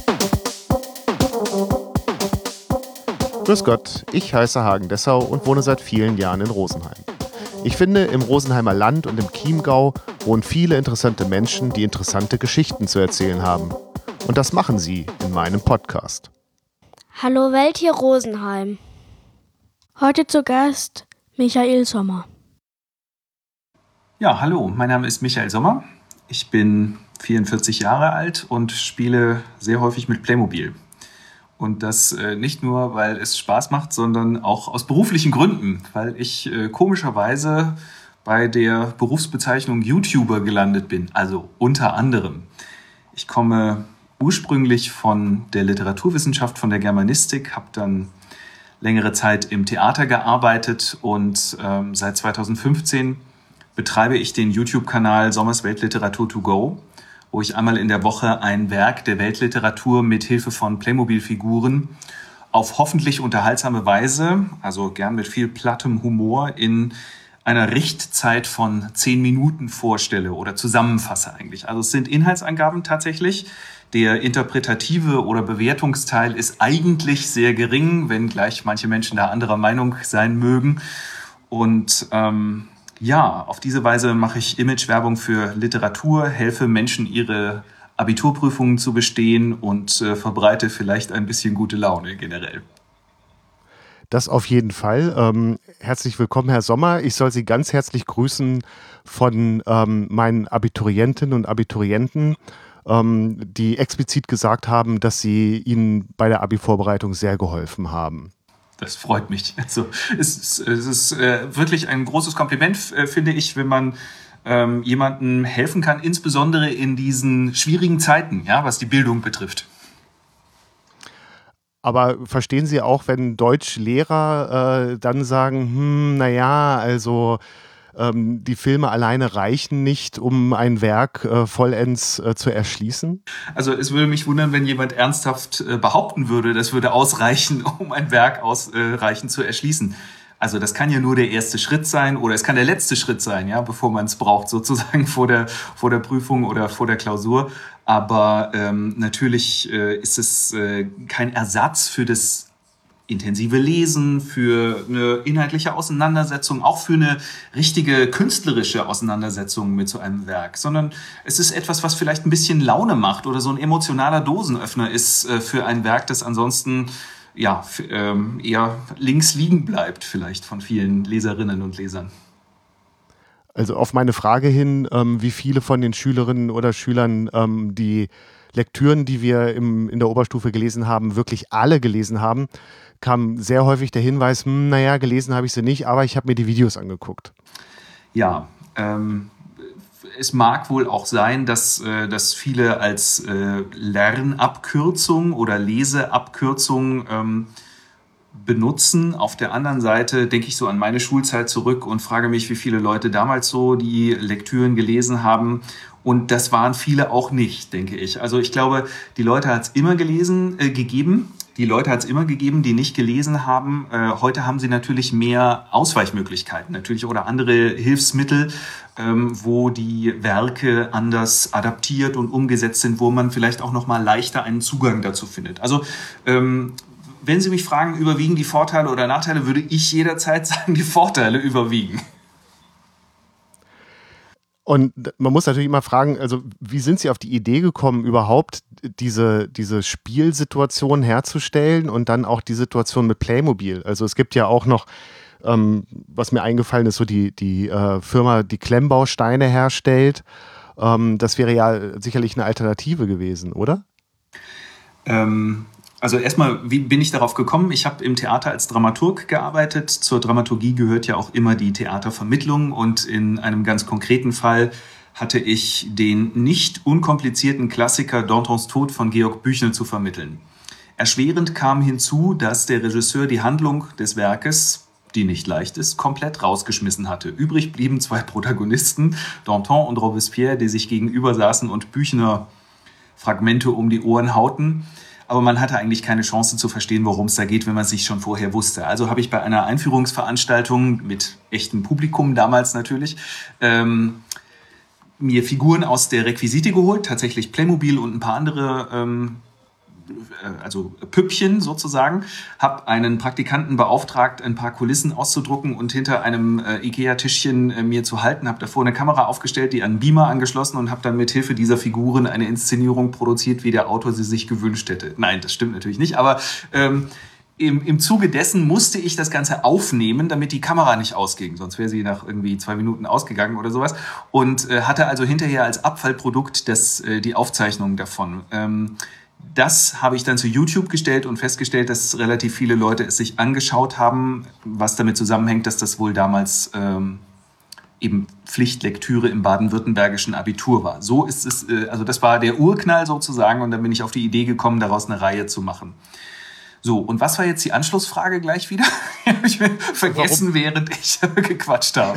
Grüß Gott, ich heiße Hagen Dessau und wohne seit vielen Jahren in Rosenheim. Ich finde, im Rosenheimer Land und im Chiemgau wohnen viele interessante Menschen, die interessante Geschichten zu erzählen haben. Und das machen sie in meinem Podcast. Hallo Welt, hier Rosenheim. Heute zu Gast Michael Sommer. Ja, hallo, mein Name ist Michael Sommer. Ich bin 44 Jahre alt und spiele sehr häufig mit Playmobil. Und das nicht nur, weil es Spaß macht, sondern auch aus beruflichen Gründen, weil ich komischerweise bei der Berufsbezeichnung YouTuber gelandet bin, also unter anderem. Ich komme ursprünglich von der Literaturwissenschaft, von der Germanistik, habe dann längere Zeit im Theater gearbeitet und seit 2015 betreibe ich den YouTube-Kanal Sommers Weltliteratur to go, wo ich einmal in der Woche ein Werk der Weltliteratur mit Hilfe von Playmobil-Figuren auf hoffentlich unterhaltsame Weise, also gern mit viel plattem Humor, in einer Richtzeit von 10 Minuten vorstelle oder zusammenfasse eigentlich. Also es sind Inhaltsangaben tatsächlich. Der interpretative oder Bewertungsteil ist eigentlich sehr gering, wenngleich manche Menschen da anderer Meinung sein mögen. Und ja, auf diese Weise mache ich Imagewerbung für Literatur, helfe Menschen, ihre Abiturprüfungen zu bestehen und verbreite vielleicht ein bisschen gute Laune generell. Das auf jeden Fall. Herzlich willkommen, Herr Sommer. Ich soll Sie ganz herzlich grüßen von meinen Abiturientinnen und Abiturienten, die explizit gesagt haben, dass Sie ihnen bei der Abi-Vorbereitung sehr geholfen haben. Das freut mich. Also es ist wirklich ein großes Kompliment, finde ich, wenn man jemandem helfen kann, insbesondere in diesen schwierigen Zeiten, ja, was die Bildung betrifft. Aber verstehen Sie auch, wenn Deutschlehrer dann sagen, die Filme alleine reichen nicht, um ein Werk vollends zu erschließen? Also es würde mich wundern, wenn jemand ernsthaft behaupten würde, das würde ausreichen, um ein Werk ausreichend zu erschließen. Also das kann ja nur der erste Schritt sein oder es kann der letzte Schritt sein, ja, bevor man es braucht, sozusagen vor der Prüfung oder vor der Klausur. Aber natürlich ist es kein Ersatz für das intensive Lesen, für eine inhaltliche Auseinandersetzung, auch für eine richtige künstlerische Auseinandersetzung mit so einem Werk, sondern es ist etwas, was vielleicht ein bisschen Laune macht oder so ein emotionaler Dosenöffner ist für ein Werk, das ansonsten ja eher links liegen bleibt vielleicht von vielen Leserinnen und Lesern. Also auf meine Frage hin, wie viele von den Schülerinnen oder Schülern die Lektüren, die wir in der Oberstufe gelesen haben, wirklich alle gelesen haben, kam sehr häufig der Hinweis, gelesen habe ich sie nicht, aber ich habe mir die Videos angeguckt. Ja, es mag wohl auch sein, dass viele als Lernabkürzung oder Leseabkürzung benutzen. Auf der anderen Seite denke ich so an meine Schulzeit zurück und frage mich, wie viele Leute damals so die Lektüren gelesen haben. Und das waren viele auch nicht, denke ich. Also ich glaube, die Leute hat es immer gegeben. Die Leute hat es immer gegeben, die nicht gelesen haben. Heute haben sie natürlich mehr Ausweichmöglichkeiten, natürlich oder andere Hilfsmittel, wo die Werke anders adaptiert und umgesetzt sind, wo man vielleicht auch noch mal leichter einen Zugang dazu findet. Also wenn Sie mich fragen, überwiegen die Vorteile oder Nachteile, würde ich jederzeit sagen, die Vorteile überwiegen. Und man muss natürlich immer fragen, also wie sind Sie auf die Idee gekommen, überhaupt diese Spielsituation herzustellen und dann auch die Situation mit Playmobil? Also es gibt ja auch noch, was mir eingefallen ist, so die Firma, die Klemmbausteine herstellt. Das wäre ja sicherlich eine Alternative gewesen, oder? Also erstmal, wie bin ich darauf gekommen? Ich habe im Theater als Dramaturg gearbeitet. Zur Dramaturgie gehört ja auch immer die Theatervermittlung und in einem ganz konkreten Fall hatte ich den nicht unkomplizierten Klassiker Dantons Tod von Georg Büchner zu vermitteln. Erschwerend kam hinzu, dass der Regisseur die Handlung des Werkes, die nicht leicht ist, komplett rausgeschmissen hatte. Übrig blieben 2 Protagonisten, Danton und Robespierre, die sich gegenüber saßen und Büchner Fragmente um die Ohren hauten. Aber man hatte eigentlich keine Chance zu verstehen, worum es da geht, wenn man es sich schon vorher wusste. Also habe ich bei einer Einführungsveranstaltung mit echtem Publikum damals natürlich mir Figuren aus der Requisite geholt, tatsächlich Playmobil und ein paar andere also Püppchen sozusagen, habe einen Praktikanten beauftragt, ein paar Kulissen auszudrucken und hinter einem Ikea-Tischchen mir zu halten, habe davor eine Kamera aufgestellt, die an einen Beamer angeschlossen und habe dann mit Hilfe dieser Figuren eine Inszenierung produziert, wie der Autor sie sich gewünscht hätte. Nein, das stimmt natürlich nicht, aber im Zuge dessen musste ich das Ganze aufnehmen, damit die Kamera nicht ausging. Sonst wäre sie nach irgendwie 2 Minuten ausgegangen oder sowas. Und hatte also hinterher als Abfallprodukt die Aufzeichnung davon. Das habe ich dann zu YouTube gestellt und festgestellt, dass relativ viele Leute es sich angeschaut haben, was damit zusammenhängt, dass das wohl damals eben Pflichtlektüre im baden-württembergischen Abitur war. So ist es, also das war der Urknall sozusagen, und dann bin ich auf die Idee gekommen, daraus eine Reihe zu machen. So, und was war jetzt die Anschlussfrage gleich wieder? Habe ich vergessen, während ich gequatscht habe.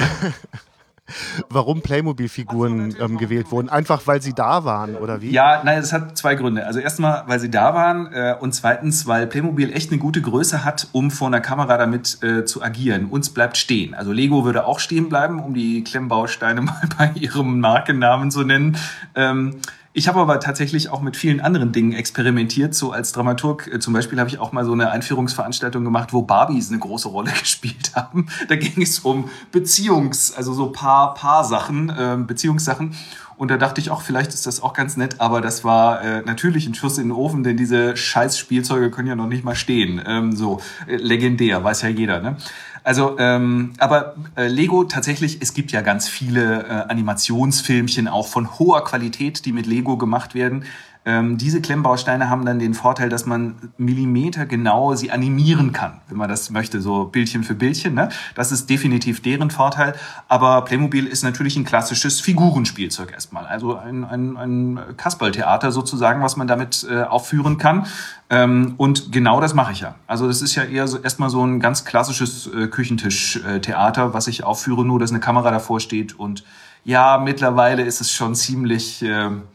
Warum Playmobil-Figuren gewählt wurden? Einfach, weil sie da waren, oder wie? Ja, nein, das hat 2 Gründe. Also erstmal, weil sie da waren und zweitens, weil Playmobil echt eine gute Größe hat, um vor einer Kamera damit zu agieren. Uns bleibt stehen. Also Lego würde auch stehen bleiben, um die Klemmbausteine mal bei ihrem Markennamen zu nennen. Ich habe aber tatsächlich auch mit vielen anderen Dingen experimentiert. So als Dramaturg zum Beispiel habe ich auch mal so eine Einführungsveranstaltung gemacht, wo Barbies eine große Rolle gespielt haben. Da ging es um also so Paar-Sachen, Beziehungssachen. Und da dachte ich auch, vielleicht ist das auch ganz nett, aber das war natürlich ein Schuss in den Ofen, denn diese scheiß Spielzeuge können ja noch nicht mal stehen. Legendär, weiß ja jeder, ne? Also, aber Lego tatsächlich, es gibt ja ganz viele Animationsfilmchen auch von hoher Qualität, die mit Lego gemacht werden. Diese Klemmbausteine haben dann den Vorteil, dass man millimetergenau sie animieren kann, wenn man das möchte, so Bildchen für Bildchen, ne? Das ist definitiv deren Vorteil. Aber Playmobil ist natürlich ein klassisches Figurenspielzeug erstmal. Also ein Kasperltheater sozusagen, was man damit aufführen kann. Und genau das mache ich ja. Also das ist ja eher so erstmal so ein ganz klassisches Küchentischtheater, was ich aufführe, nur dass eine Kamera davor steht. Und ja, mittlerweile ist es schon ziemlich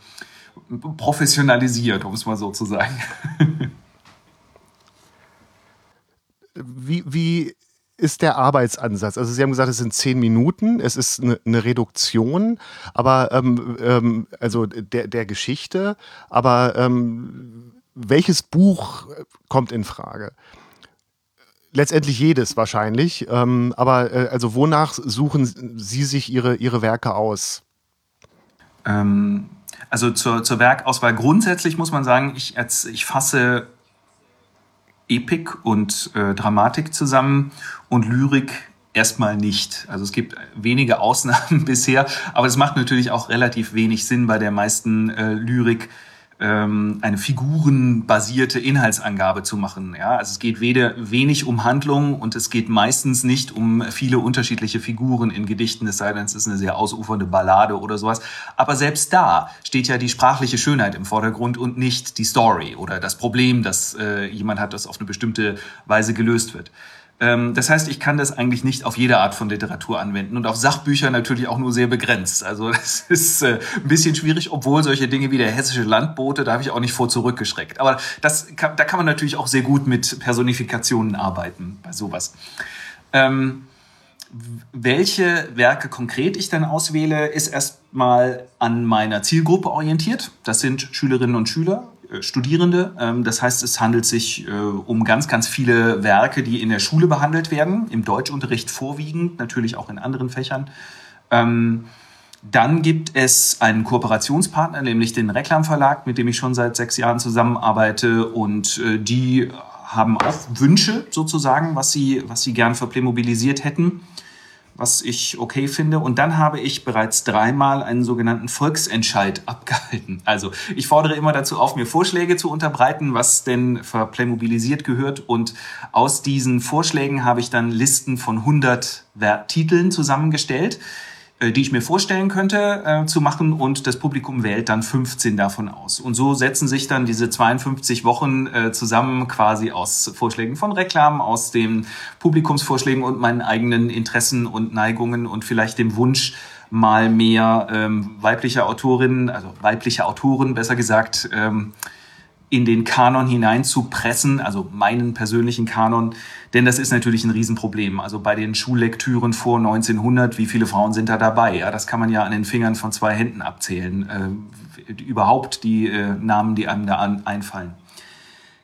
professionalisiert, um es mal so zu sagen. Wie ist der Arbeitsansatz? Also Sie haben gesagt, es sind 10 Minuten, es ist eine Reduktion, aber also der Geschichte, aber welches Buch kommt in Frage? Letztendlich jedes wahrscheinlich, aber also wonach suchen Sie sich Ihre Werke aus? Also zur Werkauswahl grundsätzlich muss man sagen, ich fasse Epik und Dramatik zusammen und Lyrik erstmal nicht. Also es gibt wenige Ausnahmen bisher, aber es macht natürlich auch relativ wenig Sinn bei der meisten Lyrik, eine figurenbasierte Inhaltsangabe zu machen. Ja, also es geht wenig um Handlung und es geht meistens nicht um viele unterschiedliche Figuren in Gedichten, es sei denn, es ist eine sehr ausufernde Ballade oder sowas. Aber selbst da steht ja die sprachliche Schönheit im Vordergrund und nicht die Story oder das Problem, das jemand hat, das auf eine bestimmte Weise gelöst wird. Das heißt, ich kann das eigentlich nicht auf jede Art von Literatur anwenden und auf Sachbücher natürlich auch nur sehr begrenzt. Also das ist ein bisschen schwierig, obwohl solche Dinge wie der hessische Landbote, da habe ich auch nicht vor zurückgeschreckt. Aber da kann man natürlich auch sehr gut mit Personifikationen arbeiten bei sowas. Welche Werke konkret ich dann auswähle, ist erstmal an meiner Zielgruppe orientiert. Das sind Schülerinnen und Schüler, Studierende. Das heißt, es handelt sich um ganz, ganz viele Werke, die in der Schule behandelt werden, im Deutschunterricht vorwiegend, natürlich auch in anderen Fächern. Dann gibt es einen Kooperationspartner, nämlich den Reklam Verlag, mit dem ich schon seit 6 Jahren zusammenarbeite, und die haben auch Wünsche sozusagen, was sie gern verplaymobilisiert hätten, was ich okay finde. Und dann habe ich bereits 3-mal einen sogenannten Volksentscheid abgehalten. Also ich fordere immer dazu auf, mir Vorschläge zu unterbreiten, was denn verplaymobilisiert gehört. Und aus diesen Vorschlägen habe ich dann Listen von 100 Titeln zusammengestellt, die ich mir vorstellen könnte zu machen, und das Publikum wählt dann 15 davon aus. Und so setzen sich dann diese 52 Wochen zusammen, quasi aus Vorschlägen von Reklam, aus den Publikumsvorschlägen und meinen eigenen Interessen und Neigungen und vielleicht dem Wunsch, mal mehr weibliche Autorinnen, also weibliche Autoren besser gesagt, in den Kanon hineinzupressen, also meinen persönlichen Kanon, denn das ist natürlich ein Riesenproblem. Also bei den Schullektüren vor 1900, wie viele Frauen sind da dabei? Ja, das kann man ja an den Fingern von 2 Händen abzählen. Überhaupt die Namen, die einem da einfallen.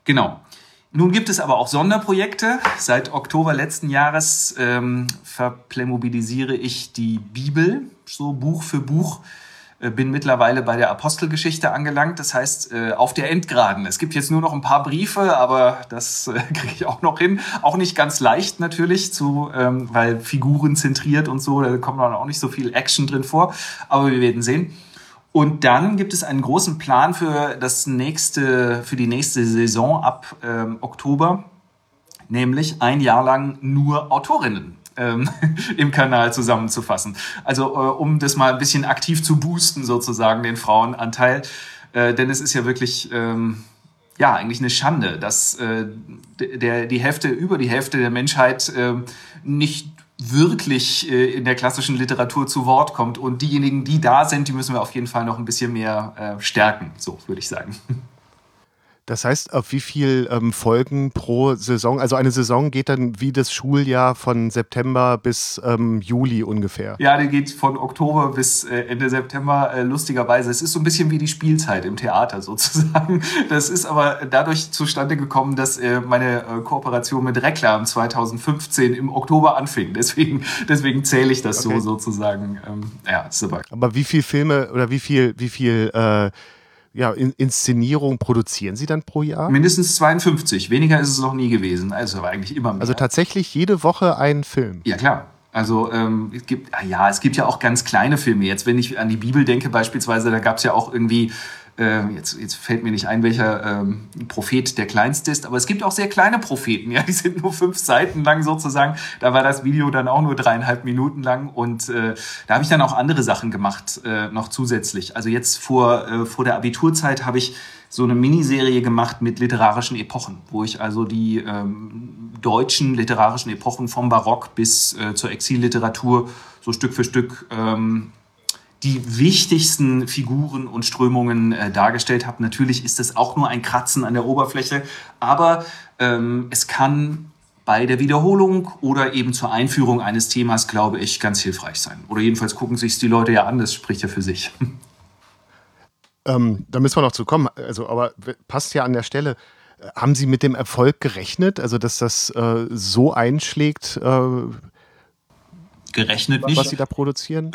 Genau. Nun gibt es aber auch Sonderprojekte. Seit Oktober letzten Jahres verplaymobilisiere ich die Bibel, so Buch für Buch. Bin mittlerweile bei der Apostelgeschichte angelangt, das heißt auf der Endgeraden. Es gibt jetzt nur noch ein paar Briefe, aber das kriege ich auch noch hin. Auch nicht ganz leicht natürlich, weil Figuren zentriert und so, da kommt dann auch nicht so viel Action drin vor, aber wir werden sehen. Und dann gibt es einen großen Plan für die nächste Saison ab Oktober, nämlich ein Jahr lang nur Autorinnen im Kanal zusammenzufassen. Also um das mal ein bisschen aktiv zu boosten, sozusagen, den Frauenanteil. Denn es ist ja wirklich eigentlich eine Schande, dass über die Hälfte der Menschheit nicht wirklich in der klassischen Literatur zu Wort kommt. Und diejenigen, die da sind, die müssen wir auf jeden Fall noch ein bisschen mehr stärken, so würde ich sagen. Das heißt, auf wie viel Folgen pro Saison? Also eine Saison geht dann wie das Schuljahr von September bis Juli ungefähr. Ja, die geht von Oktober bis Ende September, lustigerweise. Es ist so ein bisschen wie die Spielzeit im Theater sozusagen. Das ist aber dadurch zustande gekommen, dass meine Kooperation mit Reklam 2015 im Oktober anfing. Deswegen zähle ich das so sozusagen. Ist aber wie viele Filme oder wie viel Inszenierung produzieren Sie dann pro Jahr? Mindestens 52. Weniger ist es noch nie gewesen. Also aber eigentlich immer mehr. Also tatsächlich jede Woche einen Film? Ja, klar. Also es gibt ja auch ganz kleine Filme. Jetzt, wenn ich an die Bibel denke beispielsweise, da gab es ja auch irgendwie, jetzt fällt mir nicht ein, welcher Prophet der kleinste ist, aber es gibt auch sehr kleine Propheten, ja, die sind nur 5 Seiten lang sozusagen. Da war das Video dann auch nur 3,5 Minuten lang und da habe ich dann auch andere Sachen gemacht, noch zusätzlich. Also jetzt vor der Abiturzeit habe ich so eine Miniserie gemacht mit literarischen Epochen, wo ich also die deutschen literarischen Epochen vom Barock bis zur Exilliteratur so Stück für Stück die wichtigsten Figuren und Strömungen dargestellt habe. Natürlich ist das auch nur ein Kratzen an der Oberfläche, aber es kann bei der Wiederholung oder eben zur Einführung eines Themas, glaube ich, ganz hilfreich sein. Oder jedenfalls gucken sich die Leute ja an, das spricht ja für sich. Da müssen wir noch zu kommen, aber passt ja an der Stelle. Haben Sie mit dem Erfolg gerechnet, also dass das so einschlägt? Gerechnet nicht. Was Sie da produzieren?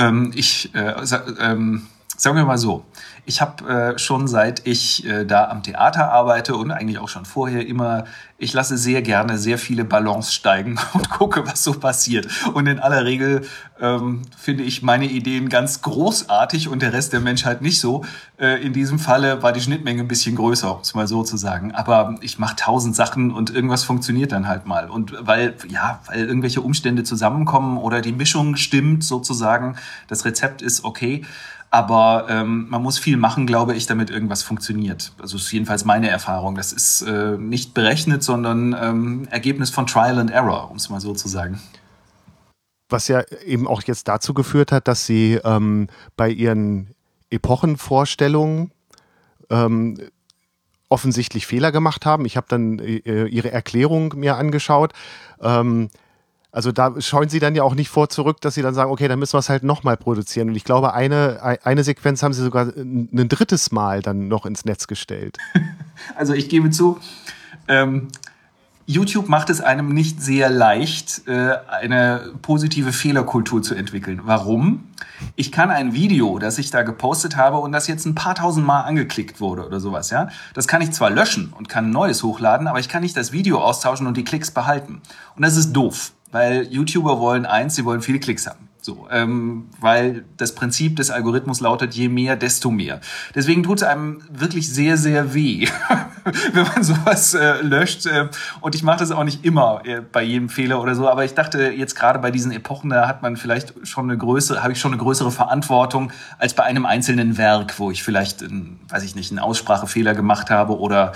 Sagen wir mal so, ich habe schon seit ich da am Theater arbeite und eigentlich auch schon vorher ich lasse sehr gerne sehr viele Ballons steigen und gucke, was so passiert. Und in aller Regel finde ich meine Ideen ganz großartig und der Rest der Menschheit nicht so. In diesem Falle war die Schnittmenge ein bisschen größer, um es mal so zu sagen. Aber ich mache 1000 Sachen und irgendwas funktioniert dann halt mal. Und weil irgendwelche Umstände zusammenkommen oder die Mischung stimmt sozusagen, das Rezept ist okay. Aber man muss viel machen, glaube ich, damit irgendwas funktioniert. Also ist jedenfalls meine Erfahrung. Das ist nicht berechnet, sondern Ergebnis von Trial and Error, um es mal so zu sagen. Was ja eben auch jetzt dazu geführt hat, dass Sie bei Ihren Epochenvorstellungen offensichtlich Fehler gemacht haben. Ich habe dann Ihre Erklärung mir angeschaut. Also da scheuen Sie dann ja auch nicht zurück, dass Sie dann sagen, okay, dann müssen wir es halt nochmal produzieren. Und ich glaube, eine Sequenz haben Sie sogar ein drittes Mal dann noch ins Netz gestellt. Also ich gebe zu, YouTube macht es einem nicht sehr leicht, eine positive Fehlerkultur zu entwickeln. Warum? Ich kann ein Video, das ich da gepostet habe und das jetzt ein paar tausend Mal angeklickt wurde oder sowas, ja, das kann ich zwar löschen und kann ein neues hochladen, aber ich kann nicht das Video austauschen und die Klicks behalten. Und das ist doof. Weil YouTuber wollen sie wollen viele Klicks haben. So, weil das Prinzip des Algorithmus lautet, je mehr, desto mehr. Deswegen tut es einem wirklich sehr, sehr weh, wenn man sowas löscht. Und ich mache das auch nicht immer bei jedem Fehler oder so. Aber ich dachte, jetzt gerade bei diesen Epochen, da hat man vielleicht habe ich schon eine größere Verantwortung als bei einem einzelnen Werk, wo ich vielleicht, einen Aussprachefehler gemacht habe oder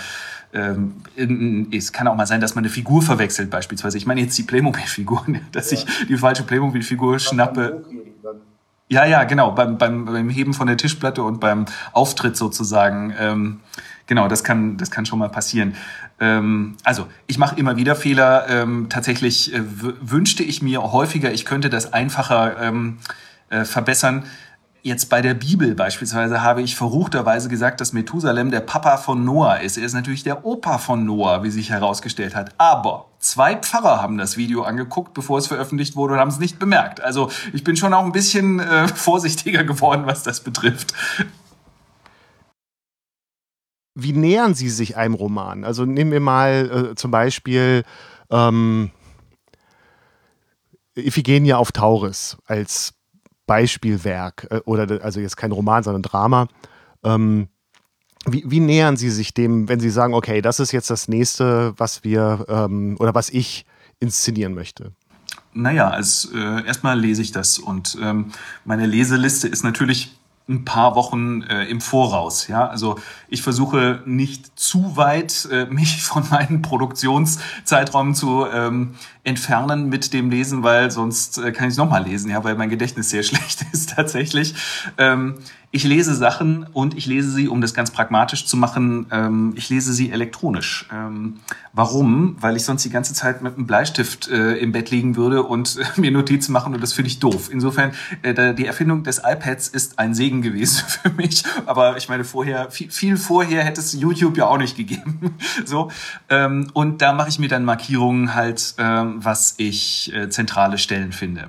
es kann auch mal sein, dass man eine Figur verwechselt beispielsweise. Ich meine jetzt die Playmobil-Figuren, dass ich die falsche Playmobil-Figur schnappe. Ja, genau, beim Heben von der Tischplatte und beim Auftritt sozusagen. Genau, das kann schon mal passieren. Also, ich mache immer wieder Fehler. Tatsächlich wünschte ich mir häufiger, ich könnte das einfacher verbessern. Jetzt bei der Bibel beispielsweise habe ich verruchterweise gesagt, dass Methusalem der Papa von Noah ist. Er ist natürlich der Opa von Noah, wie sich herausgestellt hat. Aber 2 Pfarrer haben das Video angeguckt, bevor es veröffentlicht wurde und haben es nicht bemerkt. Also ich bin schon auch ein bisschen vorsichtiger geworden, was das betrifft. Wie nähern Sie sich einem Roman? Also nehmen wir mal zum Beispiel Iphigenie auf Tauris als Beispielwerk oder also jetzt kein Roman, sondern Drama. Wie nähern Sie sich dem, wenn Sie sagen, okay, das ist jetzt das nächste, was wir oder was ich inszenieren möchte? Naja, erstmal lese ich das und meine Leseliste ist natürlich ein paar Wochen im Voraus. Ja? Also ich versuche nicht zu weit mich von meinen Produktionszeitraum zu entfernen mit dem Lesen, weil sonst kann ich es nochmal lesen, ja, weil mein Gedächtnis sehr schlecht ist tatsächlich. Ich lese Sachen und ich lese sie, um das ganz pragmatisch zu machen, ich lese sie elektronisch. Warum? Weil ich sonst die ganze Zeit mit einem Bleistift im Bett liegen würde und mir Notizen machen und das finde ich doof. Insofern, die Erfindung des iPads ist ein Segen gewesen für mich, aber ich meine, viel vorher hätte es YouTube ja auch nicht gegeben. So, und da mache ich mir dann Markierungen halt, was ich zentrale Stellen finde.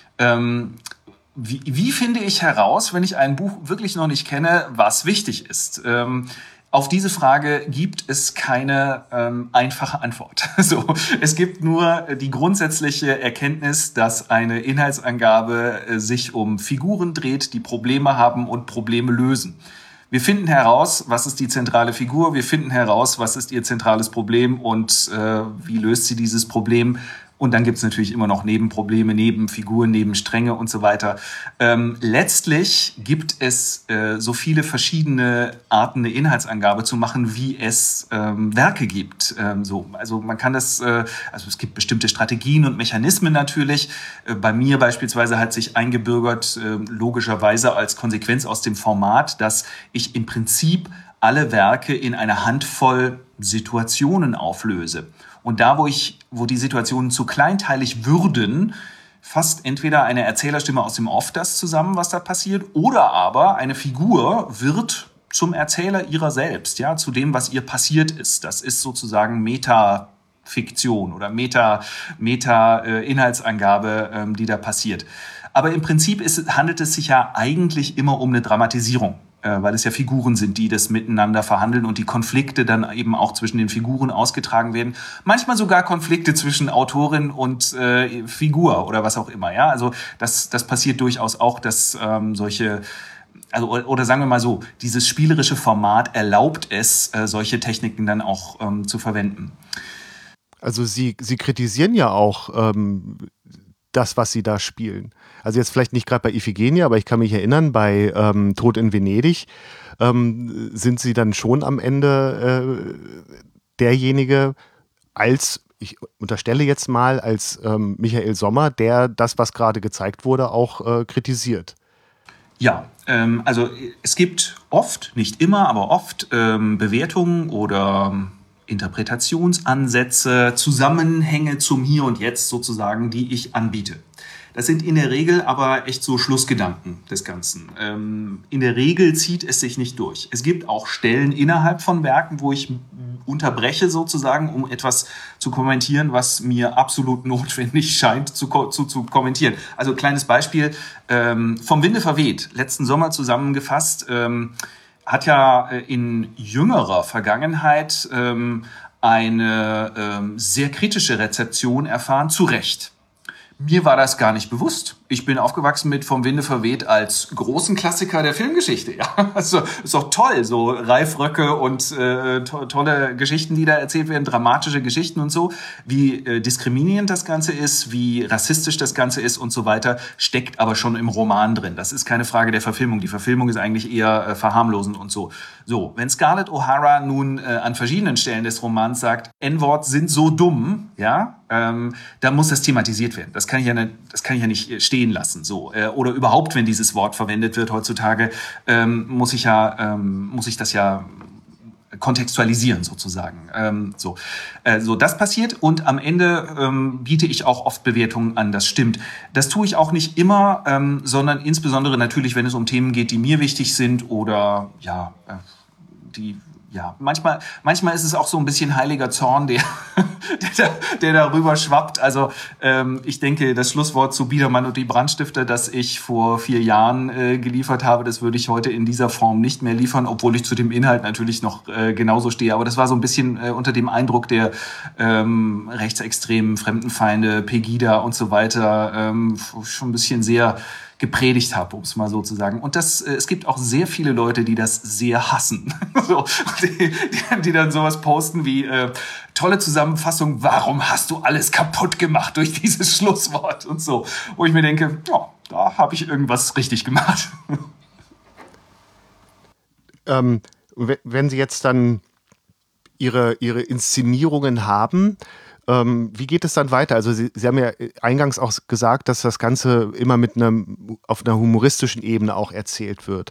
Wie finde ich heraus, wenn ich ein Buch wirklich noch nicht kenne, was wichtig ist? Auf diese Frage gibt es keine einfache Antwort. So, es gibt nur die grundsätzliche Erkenntnis, dass eine Inhaltsangabe sich um Figuren dreht, die Probleme haben und Probleme lösen. Wir finden heraus, was ist die zentrale Figur, wir finden heraus, was ist ihr zentrales Problem und wie löst sie dieses Problem. Und dann gibt's natürlich immer noch Nebenprobleme, Nebenfiguren, Nebenstränge und so weiter. Letztlich gibt es so viele verschiedene Arten, eine Inhaltsangabe zu machen, wie es Werke gibt. Also man kann das, also es gibt bestimmte Strategien und Mechanismen natürlich. Bei mir beispielsweise hat sich eingebürgert, logischerweise als Konsequenz aus dem Format, dass ich im Prinzip alle Werke in eine Handvoll Situationen auflöse. Und da, wo die Situationen zu kleinteilig würden, fasst entweder eine Erzählerstimme aus dem Off das zusammen, was da passiert, oder aber eine Figur wird zum Erzähler ihrer selbst, ja, zu dem, was ihr passiert ist. Das ist sozusagen Metafiktion oder Meta-Inhaltsangabe, die da passiert. Aber im Prinzip handelt es sich ja eigentlich immer um eine Dramatisierung, weil es ja Figuren sind, die das miteinander verhandeln und die Konflikte dann eben auch zwischen den Figuren ausgetragen werden. Manchmal sogar Konflikte zwischen Autorin und Figur oder was auch immer. Ja, also das passiert durchaus auch, dass solche, also oder sagen wir mal so, dieses spielerische Format erlaubt es, solche Techniken dann auch zu verwenden. Also Sie kritisieren ja auch das, was Sie da spielen. Also jetzt vielleicht nicht gerade bei Iphigenie, aber ich kann mich erinnern, bei Tod in Venedig sind Sie dann schon am Ende derjenige ich unterstelle jetzt mal, als Michael Sommer, der das, was gerade gezeigt wurde, auch kritisiert. Ja, also es gibt oft, nicht immer, aber oft Bewertungen oder Interpretationsansätze, Zusammenhänge zum Hier und Jetzt sozusagen, die ich anbiete. Das sind in der Regel aber echt so Schlussgedanken des Ganzen. In der Regel zieht es sich nicht durch. Es gibt auch Stellen innerhalb von Werken, wo ich unterbreche sozusagen, um etwas zu kommentieren, was mir absolut notwendig scheint zu kommentieren. Also kleines Beispiel, vom Winde verweht, letzten Sommer zusammengefasst, hat ja in jüngerer Vergangenheit eine sehr kritische Rezeption erfahren, zu Recht. Mir war das gar nicht bewusst. Ich bin aufgewachsen mit Vom Winde verweht als großen Klassiker der Filmgeschichte. Ja, also ist doch toll, so Ralf Röcke und tolle Geschichten, die da erzählt werden, dramatische Geschichten und so. Wie diskriminierend das Ganze ist, wie rassistisch das Ganze ist und so weiter, steckt aber schon im Roman drin. Das ist keine Frage der Verfilmung. Die Verfilmung ist eigentlich eher verharmlosend und so. So, wenn Scarlett O'Hara nun an verschiedenen Stellen des Romans sagt, N-Wort sind so dumm, ja, dann muss das thematisiert werden. Das kann ich ja nicht stehen lassen. So. Oder überhaupt, wenn dieses Wort verwendet wird heutzutage, muss ich das ja kontextualisieren sozusagen. So, das passiert und am Ende biete ich auch oft Bewertungen an, das stimmt. Das tue ich auch nicht immer, sondern insbesondere natürlich, wenn es um Themen geht, die mir wichtig sind oder manchmal ist es auch so ein bisschen heiliger Zorn, der darüber schwappt. Also ich denke, das Schlusswort zu Biedermann und die Brandstifter, das ich vor 4 Jahren geliefert habe, das würde ich heute in dieser Form nicht mehr liefern, obwohl ich zu dem Inhalt natürlich noch genauso stehe. Aber das war so ein bisschen unter dem Eindruck der rechtsextremen Fremdenfeinde, Pegida und so weiter, schon ein bisschen sehr gepredigt habe, um es mal so zu sagen. Und es gibt auch sehr viele Leute, die das sehr hassen. So, die dann sowas posten wie tolle Zusammenfassung, warum hast du alles kaputt gemacht durch dieses Schlusswort und so. Wo ich mir denke, ja, da habe ich irgendwas richtig gemacht. Wenn Sie jetzt dann Ihre Inszenierungen haben, wie geht es dann weiter? Also Sie haben ja eingangs auch gesagt, dass das Ganze immer auf einer humoristischen Ebene auch erzählt wird.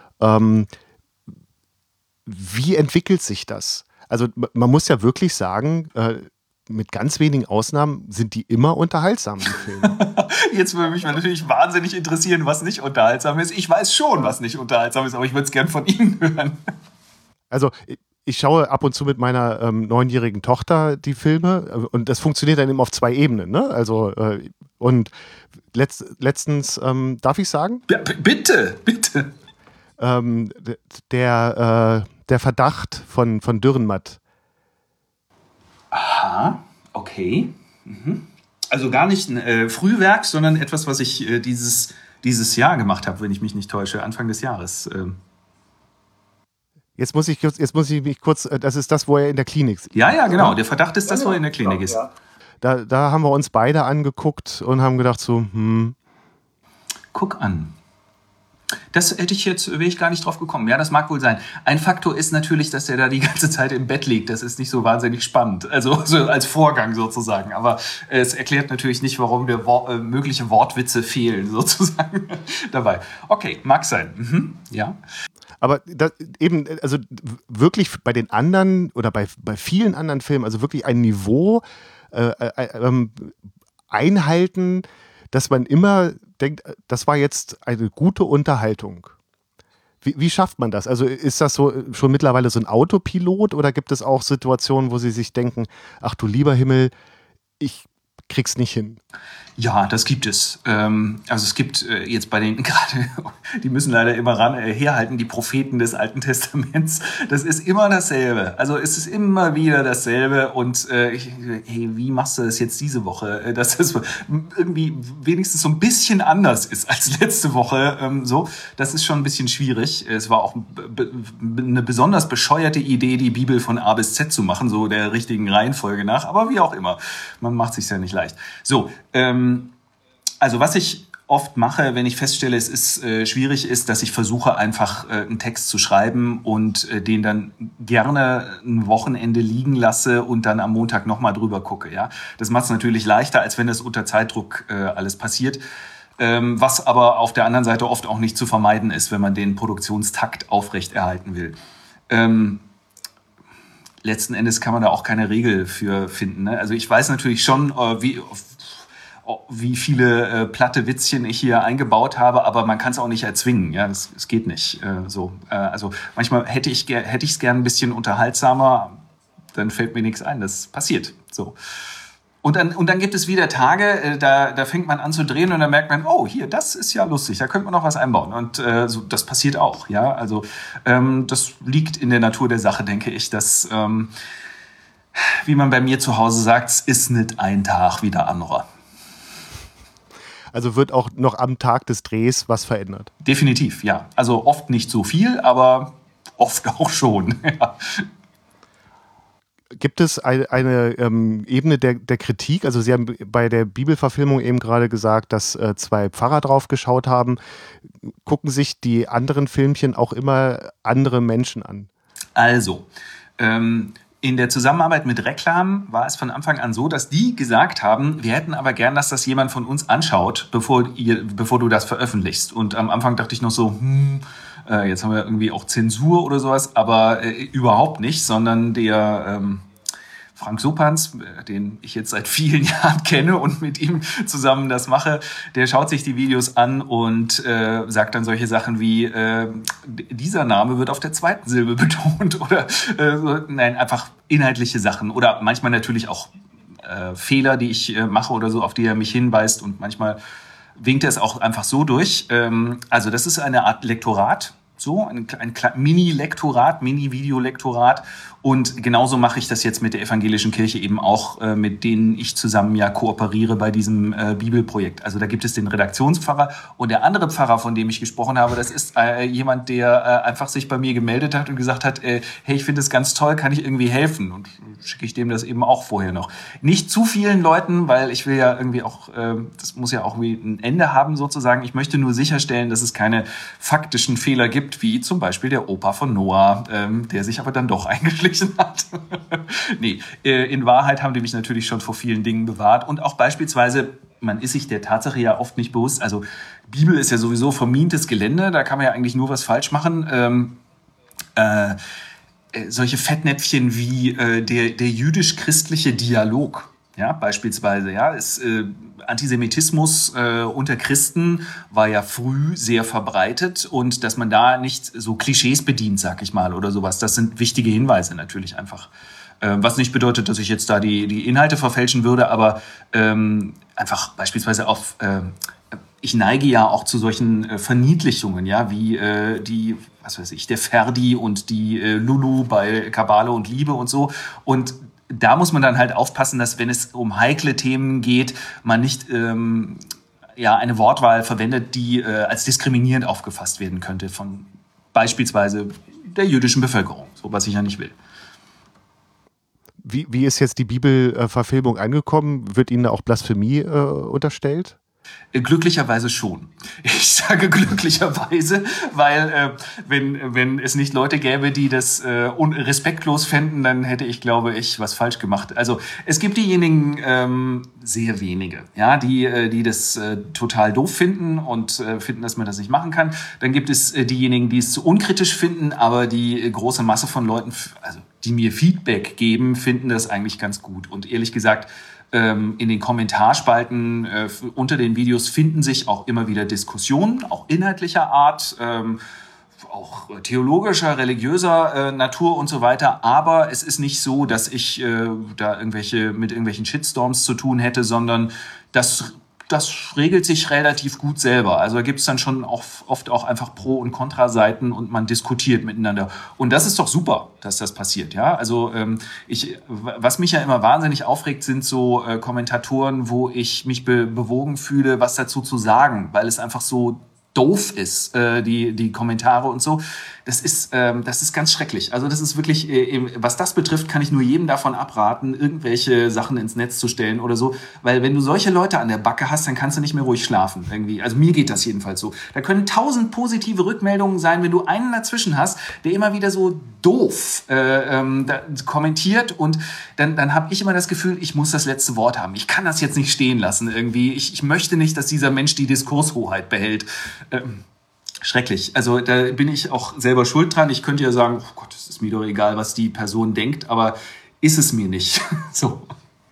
Wie entwickelt sich das? Also man muss ja wirklich sagen, mit ganz wenigen Ausnahmen sind die immer unterhaltsam, die Filme. Jetzt würde mich natürlich wahnsinnig interessieren, was nicht unterhaltsam ist. Ich weiß schon, was nicht unterhaltsam ist, aber ich würde es gern von Ihnen hören. Also ich schaue ab und zu mit meiner 9-jährigen Tochter die Filme und das funktioniert dann eben auf 2 Ebenen. Ne? Also und letztens, darf ich sagen? Ja, bitte. Der Verdacht von Dürrenmatt. Aha, okay. Mhm. Also gar nicht ein Frühwerk, sondern etwas, was ich dieses Jahr gemacht habe, wenn ich mich nicht täusche, Anfang des Jahres. Jetzt muss ich mich kurz, das ist das, wo er in der Klinik ist. Ja, genau. Der Verdacht ist das, wo er in der Klinik ist. Ja. Da haben wir uns beide angeguckt und haben gedacht so, Guck an. Das wäre ich gar nicht drauf gekommen. Ja, das mag wohl sein. Ein Faktor ist natürlich, dass er da die ganze Zeit im Bett liegt. Das ist nicht so wahnsinnig spannend. Also so als Vorgang sozusagen. Aber es erklärt natürlich nicht, warum mögliche Wortwitze fehlen sozusagen dabei. Okay, mag sein. Mhm. Ja. Aber also wirklich bei den anderen oder bei vielen anderen Filmen, also wirklich ein Niveau einhalten, dass man immer denkt, das war jetzt eine gute Unterhaltung. Wie schafft man das? Also ist das so schon mittlerweile so ein Autopilot oder gibt es auch Situationen, wo Sie sich denken, ach du lieber Himmel, ich krieg's nicht hin? Ja, das gibt es. Also es gibt jetzt bei den, gerade, die müssen leider immer herhalten, die Propheten des Alten Testaments. Das ist immer dasselbe. Also es ist immer wieder dasselbe. Und hey, wie machst du das jetzt diese Woche? Dass das irgendwie wenigstens so ein bisschen anders ist als letzte Woche. So, das ist schon ein bisschen schwierig. Es war auch eine besonders bescheuerte Idee, die Bibel von A bis Z zu machen, so der richtigen Reihenfolge nach. Aber wie auch immer, man macht sich's ja nicht leicht. So, also was ich oft mache, wenn ich feststelle, es ist schwierig ist, dass ich versuche einfach einen Text zu schreiben und den dann gerne ein Wochenende liegen lasse und dann am Montag nochmal drüber gucke. Ja, das macht es natürlich leichter, als wenn das unter Zeitdruck alles passiert. Was aber auf der anderen Seite oft auch nicht zu vermeiden ist, wenn man den Produktionstakt aufrechterhalten will. Letzten Endes kann man da auch keine Regel für finden. Ne? Also ich weiß natürlich schon, wie viele platte Witzchen ich hier eingebaut habe, aber man kann es auch nicht erzwingen. Ja, es geht nicht. Also manchmal hätte ich es gern ein bisschen unterhaltsamer, dann fällt mir nichts ein. Das passiert. So. Und dann gibt es wieder Tage, da fängt man an zu drehen und dann merkt man, oh, hier, das ist ja lustig, da könnte man noch was einbauen. Und so, das passiert auch. Ja, also das liegt in der Natur der Sache, denke ich, dass, wie man bei mir zu Hause sagt, es ist nicht ein Tag wie der andere. Also wird auch noch am Tag des Drehs was verändert? Definitiv, ja. Also oft nicht so viel, aber oft auch schon. Ja. Gibt es eine Ebene der Kritik? Also Sie haben bei der Bibelverfilmung eben gerade gesagt, dass 2 Pfarrer drauf geschaut haben. Gucken sich die anderen Filmchen auch immer andere Menschen an? Also, in der Zusammenarbeit mit Reklam war es von Anfang an so, dass die gesagt haben, wir hätten aber gern, dass das jemand von uns anschaut, bevor du das veröffentlichst. Und am Anfang dachte ich noch so, Jetzt haben wir irgendwie auch Zensur oder sowas, aber überhaupt nicht, sondern der Frank Suppanz, den ich jetzt seit vielen Jahren kenne und mit ihm zusammen das mache, der schaut sich die Videos an und sagt dann solche Sachen wie, dieser Name wird auf der zweiten Silbe betont oder nein, einfach inhaltliche Sachen oder manchmal natürlich auch Fehler, die ich mache oder so, auf die er mich hinweist und manchmal winkt er es auch einfach so durch. Also das ist eine Art Lektorat, so ein Mini-Lektorat, Mini-Videolektorat. Und genauso mache ich das jetzt mit der Evangelischen Kirche eben auch, mit denen ich zusammen ja kooperiere bei diesem Bibelprojekt. Also da gibt es den Redaktionspfarrer und der andere Pfarrer, von dem ich gesprochen habe, das ist jemand, der einfach sich bei mir gemeldet hat und gesagt hat, hey, ich finde es ganz toll, kann ich irgendwie helfen? Und schicke ich dem das eben auch vorher noch. Nicht zu vielen Leuten, weil ich will ja irgendwie auch, das muss ja auch irgendwie ein Ende haben sozusagen. Ich möchte nur sicherstellen, dass es keine faktischen Fehler gibt, wie zum Beispiel der Opa von Noah, der sich aber dann doch eingeschlichen hat. Nee, in Wahrheit haben die mich natürlich schon vor vielen Dingen bewahrt und auch beispielsweise, man ist sich der Tatsache ja oft nicht bewusst, also Bibel ist ja sowieso vermintes Gelände, da kann man ja eigentlich nur was falsch machen. Solche Fettnäpfchen wie der jüdisch-christliche Dialog, ja, beispielsweise, ja, ist Antisemitismus unter Christen war ja früh sehr verbreitet und dass man da nicht so Klischees bedient, sag ich mal, oder sowas, das sind wichtige Hinweise natürlich einfach. Was nicht bedeutet, dass ich jetzt da die Inhalte verfälschen würde, aber einfach beispielsweise auf ich neige ja auch zu solchen Verniedlichungen, ja, wie die, was weiß ich, der Ferdi und die Lulu bei Kabale und Liebe und so. Und da muss man dann halt aufpassen, dass wenn es um heikle Themen geht, man nicht eine Wortwahl verwendet, die als diskriminierend aufgefasst werden könnte von beispielsweise der jüdischen Bevölkerung, so was ich ja nicht will. Wie ist jetzt die Bibelverfilmung angekommen? Wird Ihnen da auch Blasphemie unterstellt? Glücklicherweise schon. Ich sage glücklicherweise, weil wenn es nicht Leute gäbe, die das respektlos fänden, dann hätte ich, glaube ich, was falsch gemacht. Also es gibt diejenigen, sehr wenige, ja, die das total doof finden und finden, dass man das nicht machen kann. Dann gibt es diejenigen, die es zu unkritisch finden, aber die große Masse von Leuten, also die mir Feedback geben, finden das eigentlich ganz gut. Und ehrlich gesagt, in den Kommentarspalten unter den Videos finden sich auch immer wieder Diskussionen, auch inhaltlicher Art, auch theologischer, religiöser Natur und so weiter. Aber es ist nicht so, dass ich da mit irgendwelchen Shitstorms zu tun hätte, sondern das regelt sich relativ gut selber. Also da gibt es dann schon oft auch einfach Pro- und Kontraseiten und man diskutiert miteinander. Und das ist doch super, dass das passiert. Ja? Also was mich ja immer wahnsinnig aufregt, sind so Kommentatoren, wo ich mich bewogen fühle, was dazu zu sagen, weil es einfach so doof ist, die Kommentare und so. Das ist ganz schrecklich. Also das ist wirklich, was das betrifft, kann ich nur jedem davon abraten, irgendwelche Sachen ins Netz zu stellen oder so. Weil wenn du solche Leute an der Backe hast, dann kannst du nicht mehr ruhig schlafen. Irgendwie. Also mir geht das jedenfalls so. Da können 1000 positive Rückmeldungen sein, wenn du einen dazwischen hast, der immer wieder so doof kommentiert und dann habe ich immer das Gefühl, ich muss das letzte Wort haben. Ich kann das jetzt nicht stehen lassen irgendwie. Ich möchte nicht, dass dieser Mensch die Diskurshoheit behält. Schrecklich. Also da bin ich auch selber schuld dran. Ich könnte ja sagen, oh Gott, es ist mir doch egal, was die Person denkt, aber ist es mir nicht. So.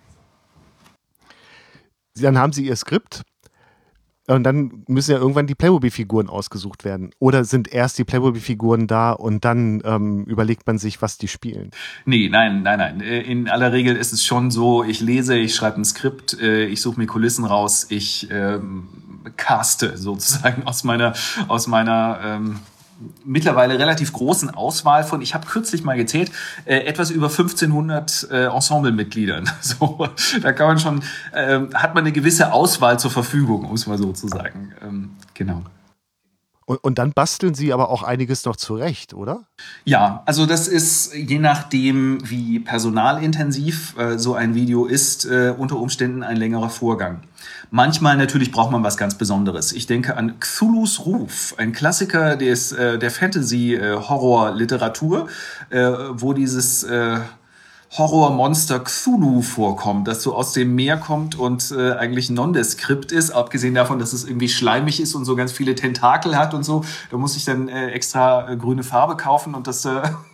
Dann haben Sie Ihr Skript und dann müssen ja irgendwann die Playmobil-Figuren ausgesucht werden. Oder sind erst die Playmobil-Figuren da und dann überlegt man sich, was die spielen? Nee, nein. In aller Regel ist es schon so, ich lese, ich schreibe ein Skript, ich suche mir Kulissen raus, ich caste sozusagen aus meiner mittlerweile relativ großen Auswahl von, ich habe kürzlich mal gezählt, etwas über 1500 Ensemblemitgliedern. So, da kann man schon, hat man eine gewisse Auswahl zur Verfügung, um es mal so zu sagen. Genau. Und dann basteln Sie aber auch einiges noch zurecht, oder? Ja, also das ist, je nachdem, wie personalintensiv so ein Video ist, unter Umständen ein längerer Vorgang. Manchmal natürlich braucht man was ganz Besonderes. Ich denke an Cthulhus Ruf, ein Klassiker der Fantasy-Horror-Literatur, wo dieses Horrormonster Cthulhu vorkommt, das so aus dem Meer kommt und eigentlich nondeskript ist, abgesehen davon, dass es irgendwie schleimig ist und so ganz viele Tentakel hat und so. Da muss ich dann extra grüne Farbe kaufen und das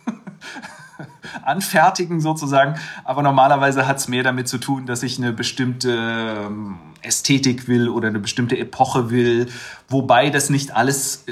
anfertigen sozusagen. Aber normalerweise hat es mehr damit zu tun, dass ich eine bestimmte Ästhetik will oder eine bestimmte Epoche will, wobei das nicht alles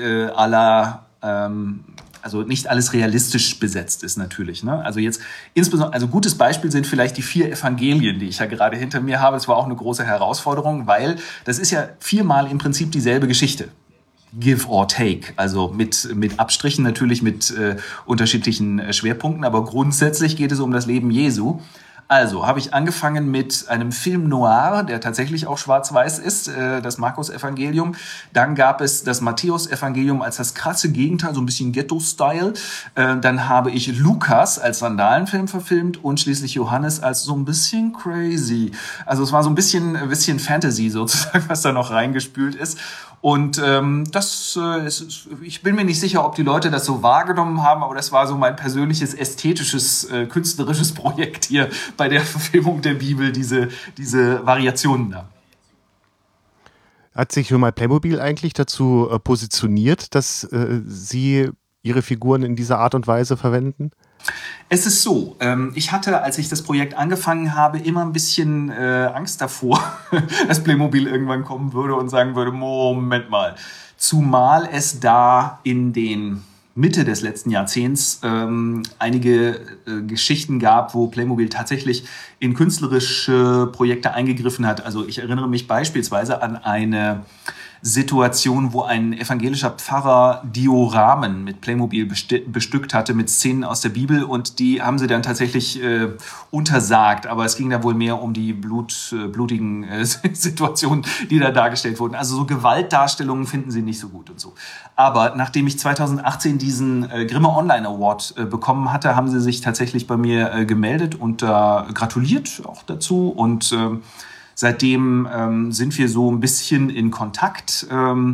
also nicht alles realistisch besetzt ist natürlich. Ne? Also jetzt insbesondere, also gutes Beispiel sind vielleicht die 4 Evangelien, die ich ja gerade hinter mir habe. Das war auch eine große Herausforderung, weil das ist ja 4-mal im Prinzip dieselbe Geschichte. Give or take, also mit Abstrichen natürlich, mit unterschiedlichen Schwerpunkten, aber grundsätzlich geht es um das Leben Jesu. Also habe ich angefangen mit einem Film noir, der tatsächlich auch schwarz-weiß ist, das Markus-Evangelium. Dann gab es das Matthäus-Evangelium als das krasse Gegenteil, so ein bisschen Ghetto-Style. Dann habe ich Lukas als Vandalenfilm verfilmt und schließlich Johannes als so ein bisschen crazy. Also es war so ein bisschen Fantasy sozusagen, was da noch reingespült ist. Und ich bin mir nicht sicher, ob die Leute das so wahrgenommen haben, aber das war so mein persönliches ästhetisches, künstlerisches Projekt hier bei der Verfilmung der Bibel, diese Variationen da. Hat sich schon mal Playmobil eigentlich dazu positioniert, dass sie ihre Figuren in dieser Art und Weise verwenden? Es ist so, ich hatte, als ich das Projekt angefangen habe, immer ein bisschen Angst davor, dass Playmobil irgendwann kommen würde und sagen würde, Moment mal. Zumal es da in den Mitte des letzten Jahrzehnts einige Geschichten gab, wo Playmobil tatsächlich in künstlerische Projekte eingegriffen hat. Also ich erinnere mich beispielsweise an eine Situation, wo ein evangelischer Pfarrer Dioramen mit Playmobil bestückt hatte, mit Szenen aus der Bibel, und die haben sie dann tatsächlich untersagt. Aber es ging da wohl mehr um die blutigen Situationen, die da dargestellt wurden. Also so Gewaltdarstellungen finden sie nicht so gut und so. Aber nachdem ich 2018 diesen Grimme Online Award bekommen hatte, haben sie sich tatsächlich bei mir gemeldet und gratuliert auch dazu. Und seitdem sind wir so ein bisschen in Kontakt,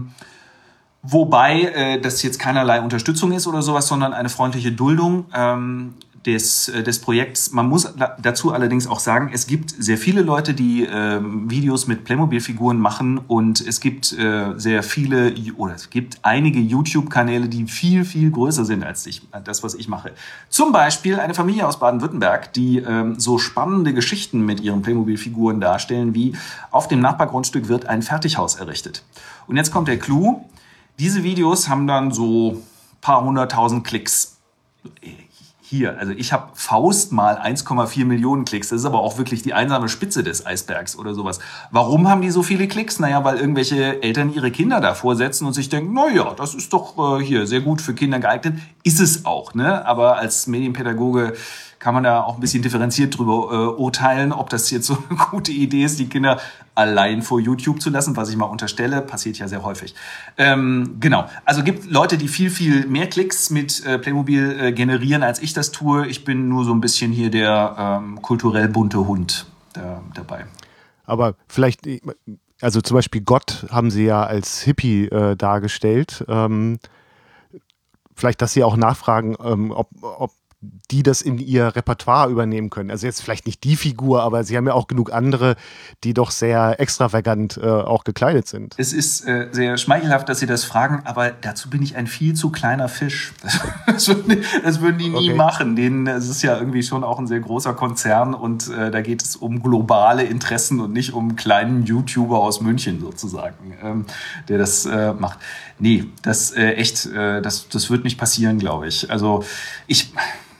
wobei das jetzt keinerlei Unterstützung ist oder sowas, sondern eine freundliche Duldung des Projekts. Man muss dazu allerdings auch sagen, es gibt sehr viele Leute, die Videos mit Playmobil-Figuren machen, und es gibt es gibt einige YouTube-Kanäle, die viel, viel größer sind als das, was ich mache. Zum Beispiel eine Familie aus Baden-Württemberg, die so spannende Geschichten mit ihren Playmobil-Figuren darstellen, wie auf dem Nachbargrundstück wird ein Fertighaus errichtet. Und jetzt kommt der Clou. Diese Videos haben dann so ein paar 100.000 Klicks. Hier, also ich habe Faust mal 1,4 Millionen Klicks. Das ist aber auch wirklich die einsame Spitze des Eisbergs oder sowas. Warum haben die so viele Klicks? Naja, weil irgendwelche Eltern ihre Kinder davor setzen und sich denken, naja, das ist doch hier sehr gut für Kinder geeignet. Ist es auch, ne? Aber als Medienpädagoge kann man da auch ein bisschen differenziert drüber urteilen, ob das jetzt so eine gute Idee ist, die Kinder allein vor YouTube zu lassen, was ich mal unterstelle, passiert ja sehr häufig. Genau, also gibt Leute, die viel, viel mehr Klicks mit Playmobil generieren, als ich das tue. Ich bin nur so ein bisschen hier der kulturell bunte Hund dabei. Aber vielleicht, also zum Beispiel Gott haben sie ja als Hippie dargestellt. Vielleicht, dass sie auch nachfragen, ob die das in ihr Repertoire übernehmen können. Also jetzt vielleicht nicht die Figur, aber sie haben ja auch genug andere, die doch sehr extravagant auch gekleidet sind. Es ist sehr schmeichelhaft, dass Sie das fragen, aber dazu bin ich ein viel zu kleiner Fisch. Das würden die nie machen. Es ist ja irgendwie schon auch ein sehr großer Konzern, und da geht es um globale Interessen und nicht um einen kleinen YouTuber aus München sozusagen, der das macht. Nee, das wird nicht passieren, glaube ich. Also ich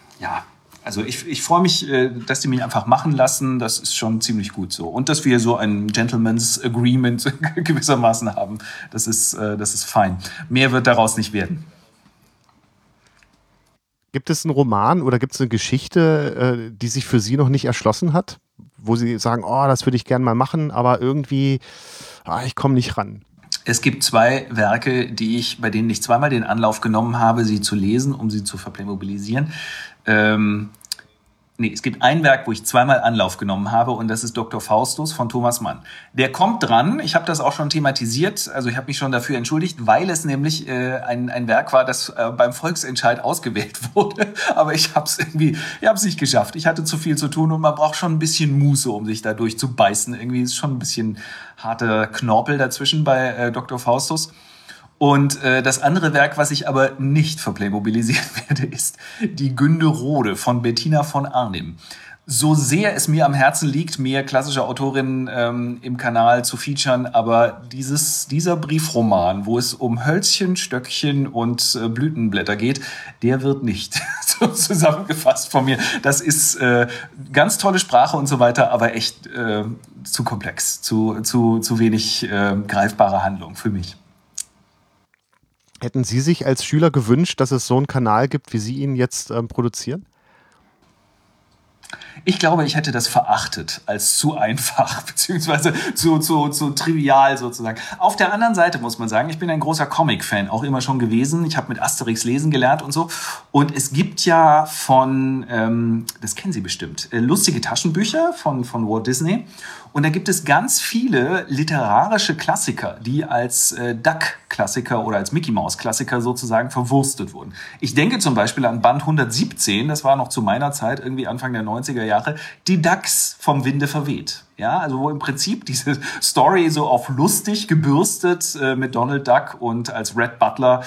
freue mich, dass die mich einfach machen lassen. Das ist schon ziemlich gut so. Und dass wir so ein Gentleman's Agreement gewissermaßen haben. Das ist fein. Mehr wird daraus nicht werden. Gibt es einen Roman oder gibt es eine Geschichte, die sich für Sie noch nicht erschlossen hat? Wo Sie sagen, oh, das würde ich gerne mal machen, aber irgendwie, ich komme nicht ran. Es gibt 2 Werke, bei denen ich zweimal den Anlauf genommen habe, sie zu lesen, um sie zu verplaymobilisieren. es gibt ein Werk, wo ich zweimal Anlauf genommen habe und das ist Dr. Faustus von Thomas Mann. Der kommt dran, ich habe das auch schon thematisiert, also ich habe mich schon dafür entschuldigt, weil es nämlich ein Werk war, das beim Volksentscheid ausgewählt wurde, aber ich habe es nicht geschafft. Ich hatte zu viel zu tun und man braucht schon ein bisschen Muße, um sich da durchzubeißen. Irgendwie ist schon ein bisschen harter Knorpel dazwischen bei Dr. Faustus. Und das andere Werk, was ich aber nicht verplaymobilisieren werde, ist Die Günderode von Bettina von Arnim. So sehr es mir am Herzen liegt, mehr klassische Autorinnen im Kanal zu featuren, aber dieser Briefroman, wo es um Hölzchen, Stöckchen und Blütenblätter geht, der wird nicht so zusammengefasst von mir. Das ist ganz tolle Sprache und so weiter, aber echt zu komplex, zu wenig greifbare Handlung für mich. Hätten Sie sich als Schüler gewünscht, dass es so einen Kanal gibt, wie Sie ihn jetzt produzieren? Ich glaube, ich hätte das verachtet als zu einfach, beziehungsweise zu trivial sozusagen. Auf der anderen Seite muss man sagen, ich bin ein großer Comic-Fan, auch immer schon gewesen. Ich habe mit Asterix lesen gelernt und so. Und es gibt ja das kennen Sie bestimmt, lustige Taschenbücher von Walt Disney. Und da gibt es ganz viele literarische Klassiker, die als Duck-Klassiker oder als Mickey-Maus-Klassiker sozusagen verwurstet wurden. Ich denke zum Beispiel an Band 117, das war noch zu meiner Zeit, irgendwie Anfang der 90er Jahre, Die Ducks vom Winde verweht. Ja, also wo im Prinzip diese Story so auf lustig gebürstet mit Donald Duck und als Red Butler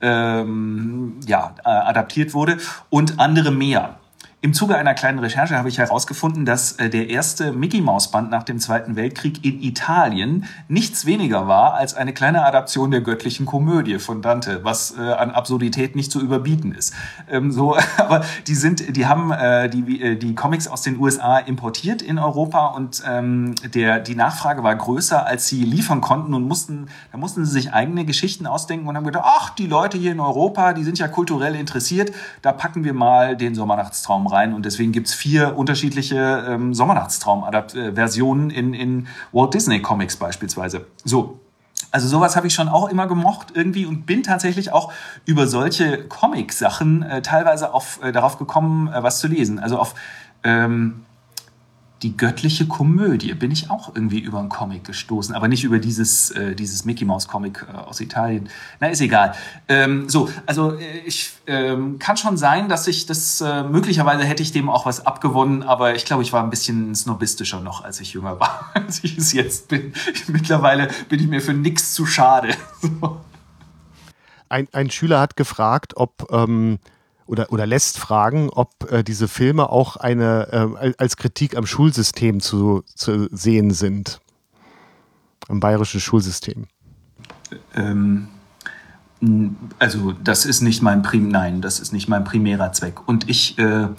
adaptiert wurde und andere mehr. Im Zuge einer kleinen Recherche habe ich herausgefunden, dass der erste Mickey-Maus-Band nach dem Zweiten Weltkrieg in Italien nichts weniger war als eine kleine Adaption der Göttlichen Komödie von Dante, was an Absurdität nicht zu überbieten ist. Aber die haben die Comics aus den USA importiert in Europa und die Nachfrage war größer, als sie liefern konnten und da mussten sie sich eigene Geschichten ausdenken und haben gedacht, ach, die Leute hier in Europa, die sind ja kulturell interessiert, da packen wir mal den Sommernachtstraum rein. Und deswegen gibt es 4 unterschiedliche Sommernachtstraum-Versionen in Walt Disney Comics beispielsweise. So. Also sowas habe ich schon auch immer gemocht irgendwie und bin tatsächlich auch über solche Comic-Sachen teilweise darauf gekommen, was zu lesen. Also auf die Göttliche Komödie bin ich auch irgendwie über einen Comic gestoßen, aber nicht über dieses Mickey-Maus-Comic aus Italien. Na, ist egal. Ich kann schon sein, dass ich das, möglicherweise hätte ich dem auch was abgewonnen, aber ich glaube, ich war ein bisschen snobistischer noch, als ich jünger war, als ich es jetzt bin. Mittlerweile bin ich mir für nichts zu schade. Ein Schüler hat gefragt, ob oder lässt fragen, ob diese Filme auch als Kritik am Schulsystem zu sehen sind. Am bayerischen Schulsystem. Also das ist nicht mein primärer Zweck. Und ich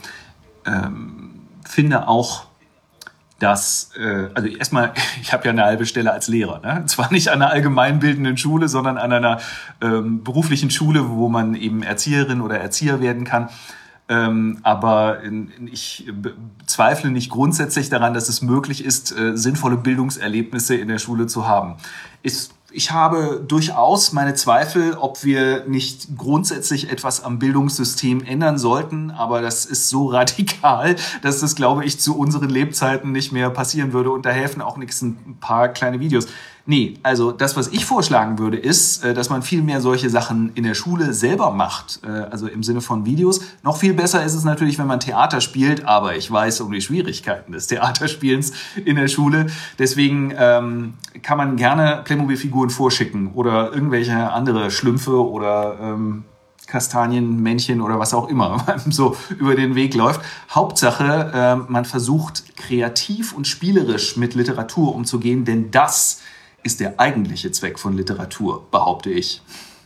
finde auch, dass, also erstmal, ich habe ja eine halbe Stelle als Lehrer, ne? Zwar nicht an einer allgemeinbildenden Schule, sondern an einer beruflichen Schule, wo man eben Erzieherin oder Erzieher werden kann. Aber ich zweifle nicht grundsätzlich daran, dass es möglich ist, sinnvolle Bildungserlebnisse in der Schule zu haben. Ich habe durchaus meine Zweifel, ob wir nicht grundsätzlich etwas am Bildungssystem ändern sollten, aber das ist so radikal, dass das, glaube ich, zu unseren Lebzeiten nicht mehr passieren würde und da helfen auch nichts ein paar kleine Videos. Nee, also das, was ich vorschlagen würde, ist, dass man viel mehr solche Sachen in der Schule selber macht, also im Sinne von Videos. Noch viel besser ist es natürlich, wenn man Theater spielt, aber ich weiß um die Schwierigkeiten des Theaterspielens in der Schule. Deswegen kann man gerne Playmobil-Figuren vorschicken oder irgendwelche andere Schlümpfe oder Kastanienmännchen oder was auch immer man so über den Weg läuft. Hauptsache, man versucht kreativ und spielerisch mit Literatur umzugehen, denn das ist der eigentliche Zweck von Literatur, behaupte ich.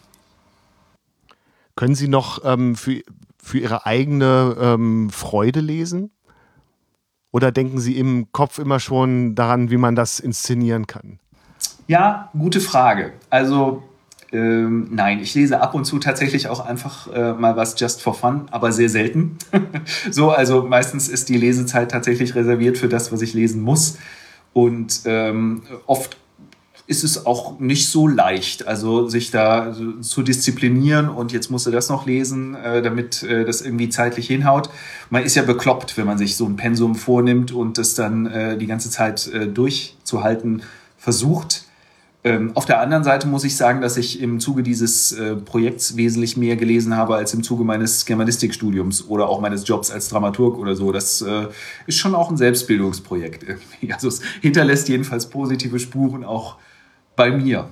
Können Sie noch für Ihre eigene Freude lesen? Oder denken Sie im Kopf immer schon daran, wie man das inszenieren kann? Ja, gute Frage. Also nein, ich lese ab und zu tatsächlich auch einfach mal was just for fun, aber sehr selten. Also meistens ist die Lesezeit tatsächlich reserviert für das, was ich lesen muss. Und oft ist es auch nicht so leicht, also sich da zu disziplinieren und jetzt musst du das noch lesen, damit das irgendwie zeitlich hinhaut. Man ist ja bekloppt, wenn man sich so ein Pensum vornimmt und das dann die ganze Zeit durchzuhalten versucht. Auf der anderen Seite muss ich sagen, dass ich im Zuge dieses Projekts wesentlich mehr gelesen habe als im Zuge meines Germanistikstudiums oder auch meines Jobs als Dramaturg oder so. Das ist schon auch ein Selbstbildungsprojekt irgendwie. Also es hinterlässt jedenfalls positive Spuren auch bei mir.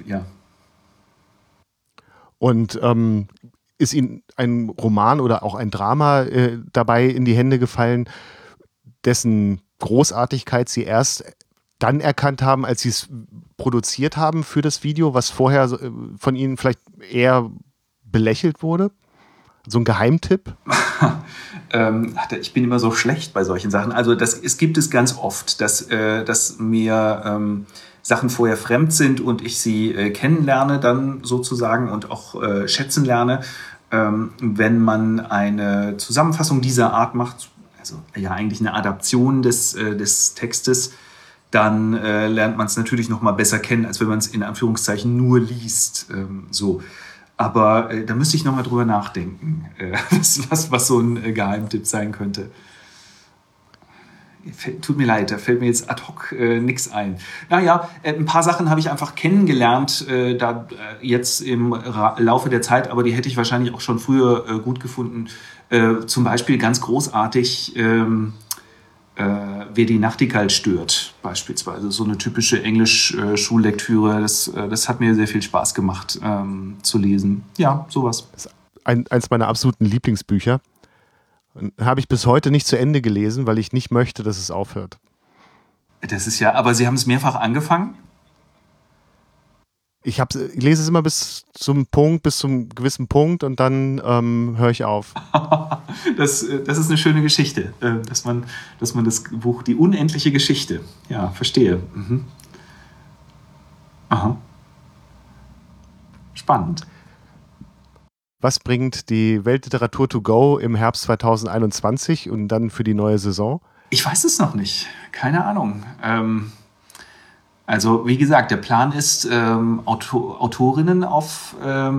Und ist Ihnen ein Roman oder auch ein Drama dabei in die Hände gefallen, dessen Großartigkeit Sie erst dann erkannt haben, als Sie es produziert haben für das Video, was vorher von Ihnen vielleicht eher belächelt wurde? So ein Geheimtipp? Ich bin immer so schlecht bei solchen Sachen. Also es gibt es ganz oft, dass mir Sachen vorher fremd sind und ich sie kennenlerne dann sozusagen und auch schätzen lerne. Wenn man eine Zusammenfassung dieser Art macht, also ja eigentlich eine Adaption des Textes, dann lernt man es natürlich noch mal besser kennen, als wenn man es in Anführungszeichen nur liest. Aber da müsste ich noch mal drüber nachdenken, was so ein Geheimtipp sein könnte. Tut mir leid, da fällt mir jetzt ad hoc nichts ein. Naja, ein paar Sachen habe ich einfach kennengelernt, jetzt im Laufe der Zeit, aber die hätte ich wahrscheinlich auch schon früher gut gefunden. Zum Beispiel ganz großartig, Wer die Nachtigall stört, beispielsweise. So eine typische Englisch-Schullektüre. Das hat mir sehr viel Spaß gemacht zu lesen. Ja, sowas. Das ist eins meiner absoluten Lieblingsbücher. Habe ich bis heute nicht zu Ende gelesen, weil ich nicht möchte, dass es aufhört. Das ist ja, aber Sie haben es mehrfach angefangen? Ich lese es immer bis zum gewissen Punkt und dann höre ich auf. Das ist eine schöne Geschichte, dass man das Buch, die unendliche Geschichte, ja, verstehe. Mhm. Aha. Spannend. Was bringt die Weltliteratur to go im Herbst 2021 und dann für die neue Saison? Ich weiß es noch nicht. Keine Ahnung. Also wie gesagt, der Plan ist, Autorinnen auf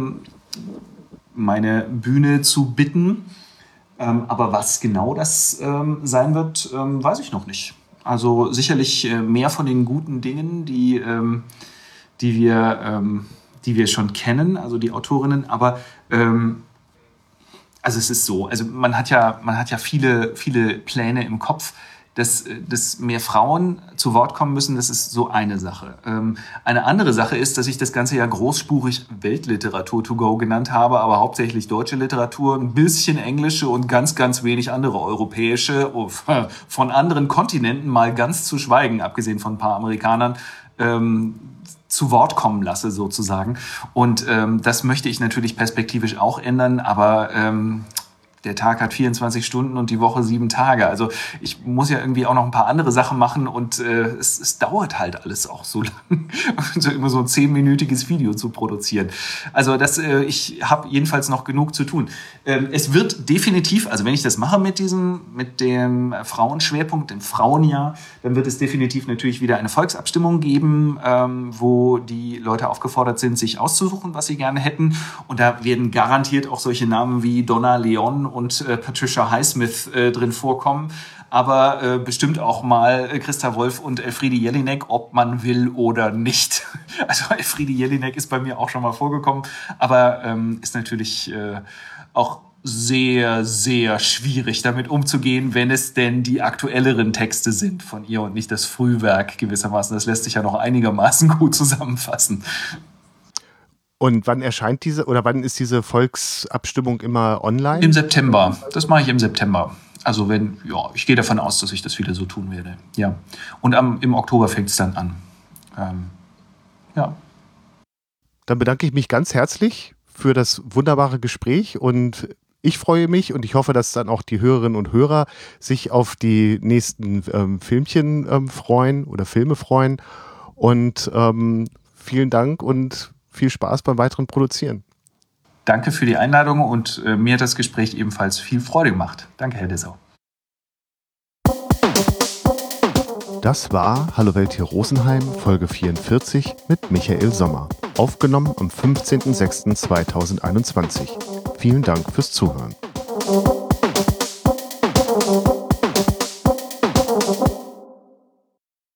meine Bühne zu bitten. Aber was genau das sein wird, weiß ich noch nicht. Also sicherlich mehr von den guten Dingen, die wir schon kennen, also die Autorinnen. Aber also es ist so, also man hat ja viele Pläne im Kopf. Dass mehr Frauen zu Wort kommen müssen, das ist so eine Sache. Eine andere Sache ist, dass ich das Ganze ja großspurig Weltliteratur to go genannt habe, aber hauptsächlich deutsche Literatur, ein bisschen englische und ganz, ganz wenig andere europäische, von anderen Kontinenten mal ganz zu schweigen, abgesehen von ein paar Amerikanern, zu Wort kommen lasse sozusagen. Und das möchte ich natürlich perspektivisch auch ändern, aber der Tag hat 24 Stunden und die Woche 7 Tage. Also ich muss ja irgendwie auch noch ein paar andere Sachen machen und es dauert halt alles auch so lang, immer so ein 10-minütiges Video zu produzieren. Also ich habe jedenfalls noch genug zu tun. Es wird definitiv, also wenn ich das mache mit dem Frauenschwerpunkt, dem Frauenjahr, dann wird es definitiv natürlich wieder eine Volksabstimmung geben, wo die Leute aufgefordert sind, sich auszusuchen, was sie gerne hätten. Und da werden garantiert auch solche Namen wie Donna Leon und Patricia Highsmith drin vorkommen, aber bestimmt auch mal Christa Wolf und Elfriede Jelinek, ob man will oder nicht. Also Elfriede Jelinek ist bei mir auch schon mal vorgekommen, aber ist natürlich auch sehr, sehr schwierig damit umzugehen, wenn es denn die aktuelleren Texte sind von ihr und nicht das Frühwerk gewissermaßen. Das lässt sich ja noch einigermaßen gut zusammenfassen. Und wann wann ist diese Volksabstimmung immer online? Im September. Das mache ich im September. Also ich gehe davon aus, dass ich das wieder so tun werde. Ja. Und im Oktober fängt es dann an. Ja. Dann bedanke ich mich ganz herzlich für das wunderbare Gespräch und ich freue mich und ich hoffe, dass dann auch die Hörerinnen und Hörer sich auf die nächsten Filmchen freuen oder Filme freuen. Und vielen Dank und viel Spaß beim weiteren Produzieren. Danke für die Einladung und mir hat das Gespräch ebenfalls viel Freude gemacht. Danke, Herr Dessau. Das war Hallo Welt hier Rosenheim, Folge 44 mit Michael Sommer. Aufgenommen am 15.06.2021. Vielen Dank fürs Zuhören.